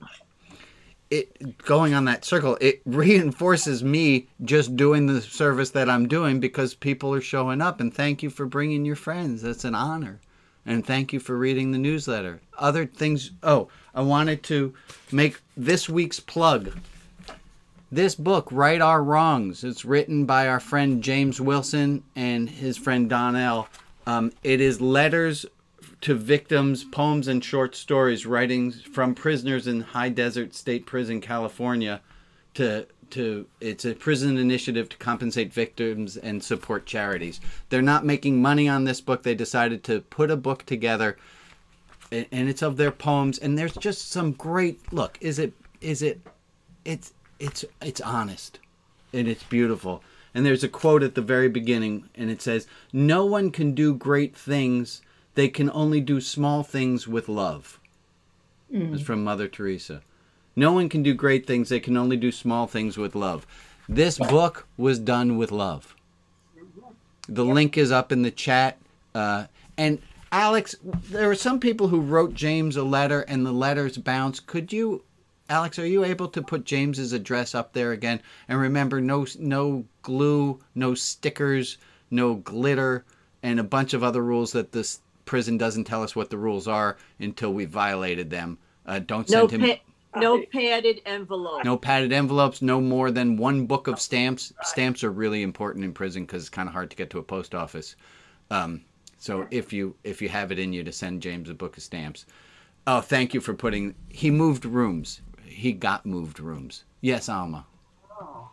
it going on that circle. It reinforces me just doing the service that I'm doing because people are showing up. And thank you for bringing your friends. That's an honor. And thank you for reading the newsletter. Other things. Oh, I wanted to make this week's plug. This book, Right Our Wrongs. It's written by our friend James Wilson and his friend Donnell. Um, it is letters to victims, poems and short stories, writings from prisoners in High Desert State Prison, California. To to it's a prison initiative to compensate victims and support charities. They're not making money on this book. They decided to put a book together, and, and it's of their poems. And there's just some great look. Is it? Is it? It's it's it's honest, and it's beautiful. And there's a quote at the very beginning, and it says, "No one can do great things. They can only do small things with love." Mm. It's from Mother Teresa. No one can do great things. They can only do small things with love. This book was done with love. The link is up in the chat. Uh, and Alex, there are some people who wrote James a letter and the letters bounced. Could you, Alex, are you able to put James's address up there again? And remember, no, no glue, no stickers, no glitter, and a bunch of other rules that this prison doesn't tell us what the rules are until we violated them. Uh, don't send no him... Pa- no padded envelope. No padded envelopes, no more than one book of stamps. Stamps are really important in prison because it's kind of hard to get to a post office. Um, so if you if you have it in you to send James a book of stamps. Oh, thank you for putting... He moved rooms. He got moved rooms. Yes, Alma. Oh.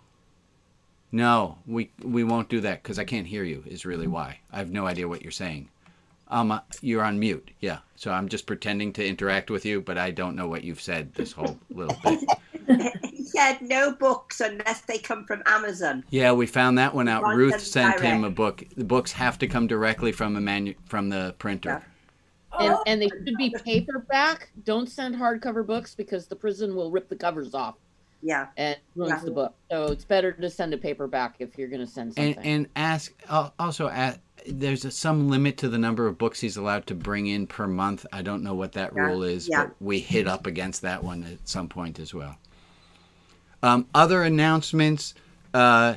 No, we, we won't do that because I can't hear you is really why. I have no idea what you're saying. Alma, you're on mute. Yeah. So I'm just pretending to interact with you, but I don't know what you've said this whole little bit. He said no books unless they come from Amazon. Yeah, we found that one out. Want Ruth them sent him direct. a book. The books have to come directly from a manu- from the printer. And, and they should be paperback. Don't send hardcover books because the prison will rip the covers off. Yeah. And ruins Yeah. the book. So it's better to send a paperback if you're going to send something. And and ask al- also ask, there's a, some limit to the number of books he's allowed to bring in per month. I don't know what that Yeah, rule is, yeah. but we hit up against that one at some point as well. Um, other announcements. Uh,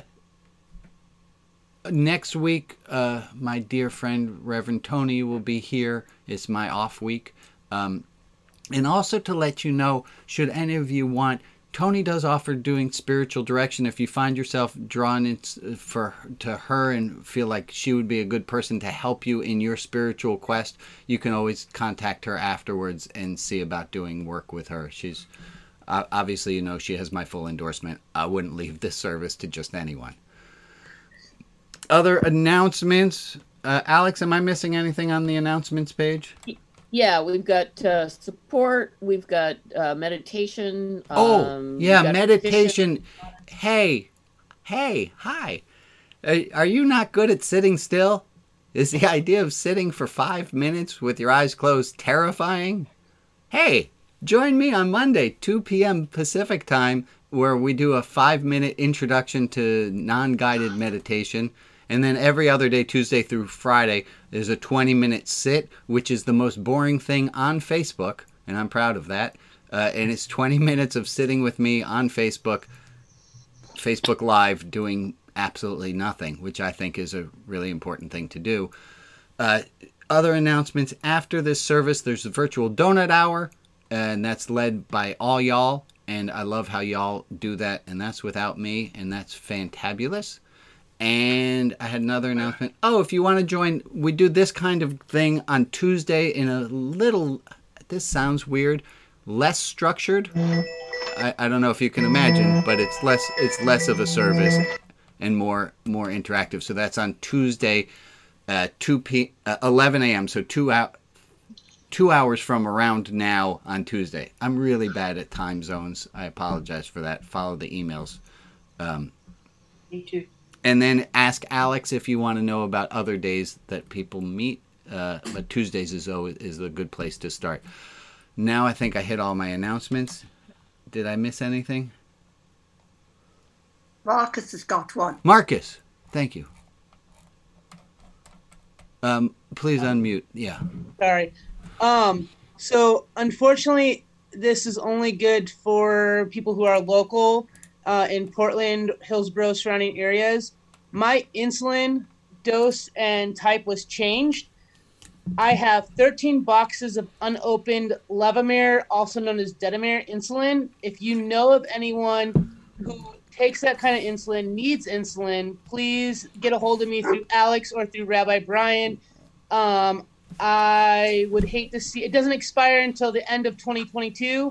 next week, uh, my dear friend Reverend Tony will be here. It's my off week. Um, and also to let you know, should any of you want, Tony does offer doing spiritual direction. If you find yourself drawn in, for to her and feel like she would be a good person to help you in your spiritual quest, you can always contact her afterwards and see about doing work with her. She's uh, obviously, you know, she has my full endorsement. I wouldn't leave this service to just anyone. Other announcements. Uh, Alex, am I missing anything on the announcements page? Yeah, we've got uh, support. We've got uh, meditation. Oh, um, yeah, we've got meditation. Hey, hey, hi. Are, are you not good at sitting still? Is the idea of sitting for five minutes with your eyes closed terrifying? Hey, join me on Monday, two p.m. Pacific time, where we do a five-minute introduction to non-guided meditation. And then every other day, Tuesday through Friday, there's a twenty-minute sit, which is the most boring thing on Facebook, and I'm proud of that. Uh, and it's twenty minutes of sitting with me on Facebook, Facebook Live, doing absolutely nothing, which I think is a really important thing to do. Uh, other announcements. After this service, there's a virtual donut hour, and that's led by all y'all. And I love how y'all do that, and that's without me, and that's fantabulous. And I had another announcement. Oh, if you want to join, we do this kind of thing on Tuesday in a little, this sounds weird, less structured. I, I don't know if you can imagine, but it's less it's less of a service and more more interactive. So that's on Tuesday at two p uh, eleven a m So two out two hours from around now on Tuesday. I'm really bad at time zones. I apologize for that. Follow the emails. Um, Me too. And then ask Alex if you want to know about other days that people meet. Uh, but Tuesdays is always is a good place to start. Now I think I hit all my announcements. Did I miss anything? Marcus has got one. Marcus, thank you. Um, please unmute. Yeah. Sorry. Um, so unfortunately, this is only good for people who are local uh, in Portland, Hillsborough, surrounding areas. My insulin dose and type was changed. I have thirteen boxes of unopened Levemir, also known as Detamir insulin. If you know of anyone who takes that kind of insulin, needs insulin, please get a hold of me through Alex or through Rabbi Brian. Um, I would hate to see it doesn't expire until the end of twenty twenty-two.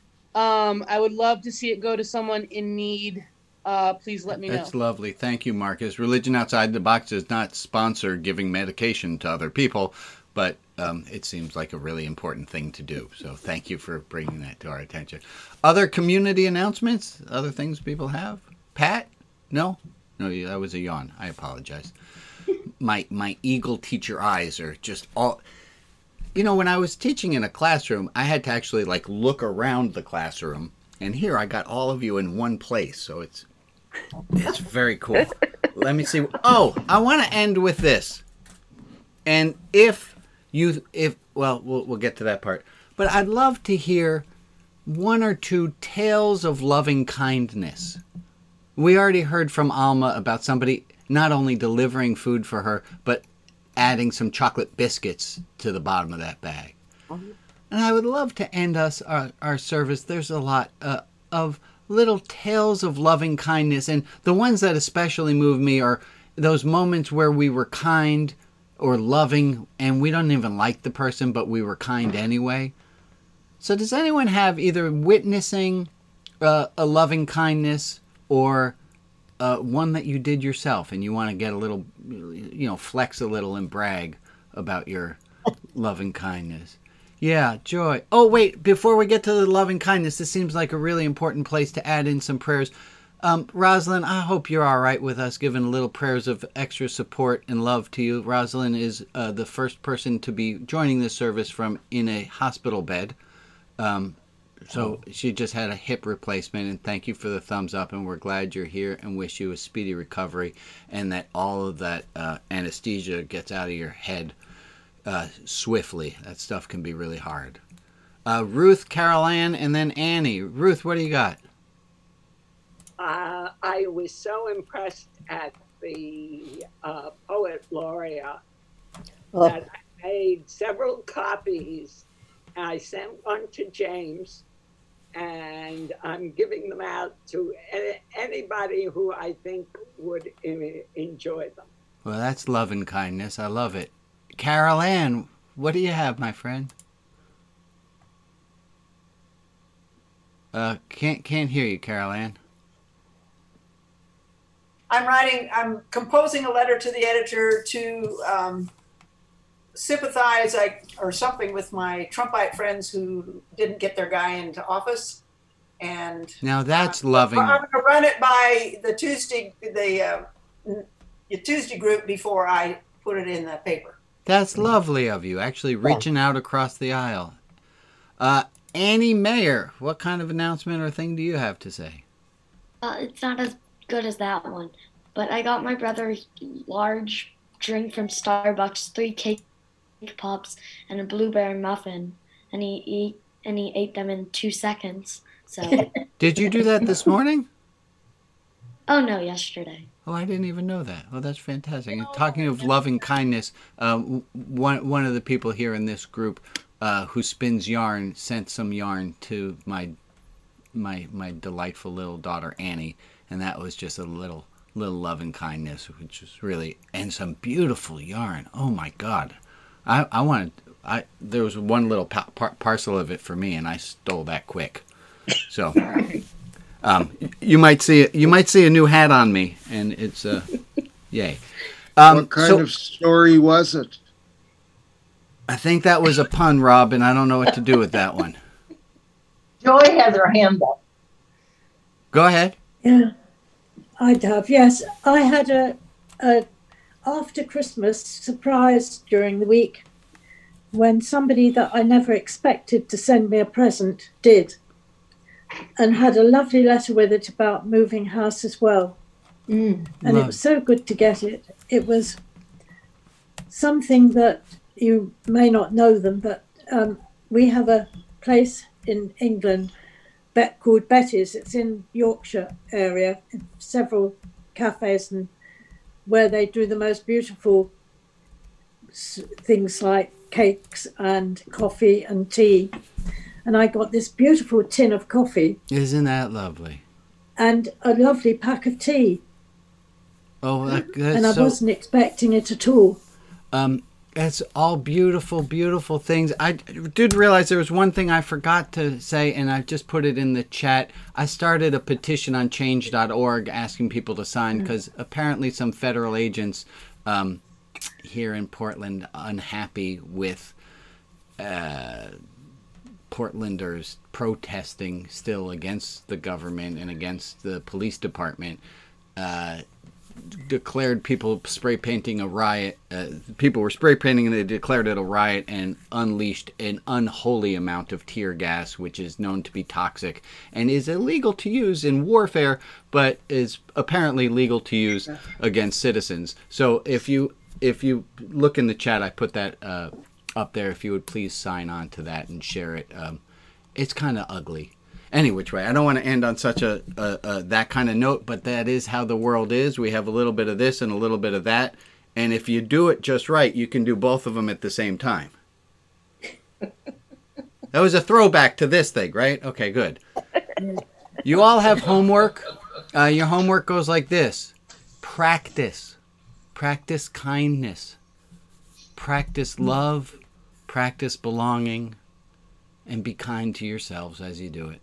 Um, I would love to see it go to someone in need. Uh, please let me know. That's lovely. Thank you, Marcus. Religion Outside the Box does not sponsor giving medication to other people, but um, it seems like a really important thing to do. So thank you for bringing that to our attention. Other community announcements? Other things people have? Pat? No? No, that was a yawn. I apologize. My my eagle teacher eyes are just all... You know, when I was teaching in a classroom, I had to actually like look around the classroom. And here I got all of you in one place. So it's it's very cool. Let me see. Oh, I want to end with this. And if you, if, well, well, we'll get to that part. But I'd love to hear one or two tales of loving kindness. We already heard from Alma about somebody not only delivering food for her, but adding some chocolate biscuits to the bottom of that bag. And I would love to end us our, our service. There's a lot uh, of little tales of loving kindness. And the ones that especially move me are those moments where we were kind or loving and we don't even like the person, but we were kind anyway. So does anyone have either witnessing uh, a loving kindness or uh, one that you did yourself and you want to get a little, you know, flex a little and brag about your loving kindness? Yeah, Joy. Oh, wait, before we get to the loving kindness, this seems like a really important place to add in some prayers. Um, Rosalind, I hope you're all right with us giving little prayers of extra support and love to you. Rosalind is uh, the first person to be joining this service from in a hospital bed. Um, so she just had a hip replacement, and thank you for the thumbs up, and we're glad you're here and wish you a speedy recovery and that all of that uh, anesthesia gets out of your head uh, swiftly. That stuff can be really hard. Uh, Ruth, Carol Ann, and then Annie. Ruth, what do you got? Uh, I was so impressed at the uh, Poet Laureate Oh. that I made several copies. I sent one to James, and I'm giving them out to any, anybody who I think would en- enjoy them. Well, that's love and kindness. I love it. Carol Ann, what do you have, my friend? Uh, can't can't hear you, Carol Ann. I'm writing, I'm composing a letter to the editor to um, sympathize I, or something with my Trumpite friends who didn't get their guy into office. And Now that's loving. I'm going to run it by the Tuesday, the, uh, the Tuesday group before I put it in the paper. That's lovely of you, actually reaching out across the aisle. Uh, Annie Mayer, what kind of announcement or thing do you have to say? Uh, it's not as good as that one, but I got my brother a large drink from Starbucks, three cake pops, and a blueberry muffin, and he ate and he ate them in two seconds. So. Did you do that this morning? Oh no, yesterday. Oh, I didn't even know that. Oh, that's fantastic. And talking of loving kindness, uh, one one of the people here in this group uh, who spins yarn sent some yarn to my my my delightful little daughter Annie, and that was just a little little love and kindness, which is really, and some beautiful yarn. Oh my God. I, I wanted, I, there was one little pa- par- parcel of it for me, and I stole that quick. So, um, you might see, you might see a new hat on me, and it's, uh, yay. Um, what kind so, of story was it? I think that was a pun, Rob, and I don't know what to do with that one. Joy has her hand up. Go ahead. Yeah, I'd have. Yes, I had a, a after Christmas surprise during the week when somebody that I never expected to send me a present did, and had a lovely letter with it about moving house as well. Mm, and love. It was so good to get it. It was something that you may not know them, but um, we have a place in England Bet- called Betty's. It's in Yorkshire area, several cafes, and where they do the most beautiful s- things like cakes and coffee and tea. And I got this beautiful tin of coffee Isn't that lovely? and a lovely pack of tea. Oh, that, that's and I so, wasn't expecting it at all. Um, that's all beautiful, beautiful things. I did realize there was one thing I forgot to say, and I just put it in the chat. I started a petition on change dot org asking people to sign because apparently some federal agents um, here in Portland unhappy with uh, Portlanders protesting still against the government and against the police department. Uh, declared people spray painting a riot. Uh, people were spray painting and they declared it a riot and unleashed an unholy amount of tear gas, which is known to be toxic and is illegal to use in warfare, but is apparently legal to use against citizens. So if you if you look in the chat, I put that uh, up there. If you would please sign on to that and share it. Um, it's kind of ugly. Any which way, I don't want to end on such a, a, a that kind of note, but that is how the world is. We have a little bit of this and a little bit of that, and if you do it just right, you can do both of them at the same time. That was a throwback to this thing, right? Okay, good. You all have homework. Uh, your homework goes like this: practice, practice kindness, practice love, practice belonging, and be kind to yourselves as you do it.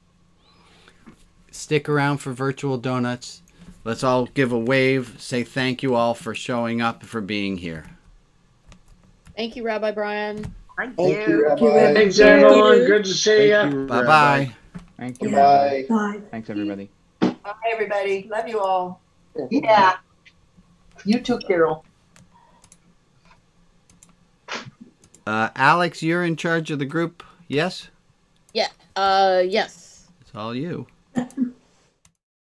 Stick around for virtual donuts. Let's all give a wave. Say thank you all for showing up, for being here. Thank you, Rabbi Brian. Thank, Thank you. you, Rabbi. Thanks, everyone. Good to see you. Bye bye. Thank you. Bye. Bye. Thanks, everybody. Bye, everybody. Love you all. Yeah. You too, Carol. Uh, Alex, you're in charge of the group. Yes, Yeah. Uh. Yes. it's all you.